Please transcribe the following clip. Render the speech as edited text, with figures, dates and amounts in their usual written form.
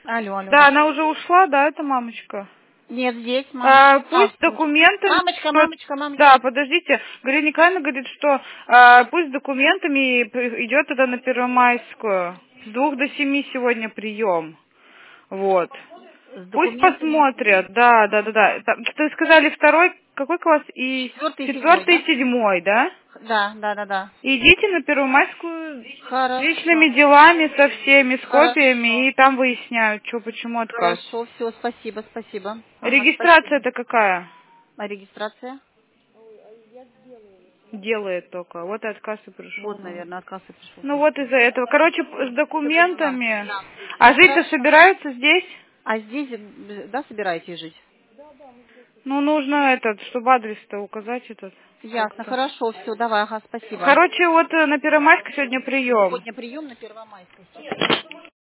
Алло, алло. Да, она уже ушла, да, эта мамочка? Нет, здесь мамочка. Пусть документами... Мамочка. Да, подождите. Галина Николаевна говорит, что пусть документами идет тогда на Первомайскую. С 2 до 7 сегодня прием. Вот. С Пусть документами. посмотрят, да. Вы сказали второй, какой класс? И 4-й и 7-й, 4-й да? и 7-й, да? Да. Идите на Первомайскую с Хорошо. личными делами, со всеми, с копиями, Хорошо. и там выясняют, что, почему отказ. Хорошо, все, спасибо. Ага, Регистрация спасибо. это какая? А регистрация? Делает только. Вот и отказ и пришел. Вот, наверное, от кассы пришел. Ну вот из-за этого. Короче, с Все поняла. документами. Да. А жить-то Хорошо. собираются здесь? А здесь, да, собираетесь жить? Ну, нужно этот, чтобы адрес-то указать этот Ясно, как-то. хорошо, все, давай, ага, спасибо. Короче, вот на Первомайской сегодня прием. Сегодня прием на Первомайской.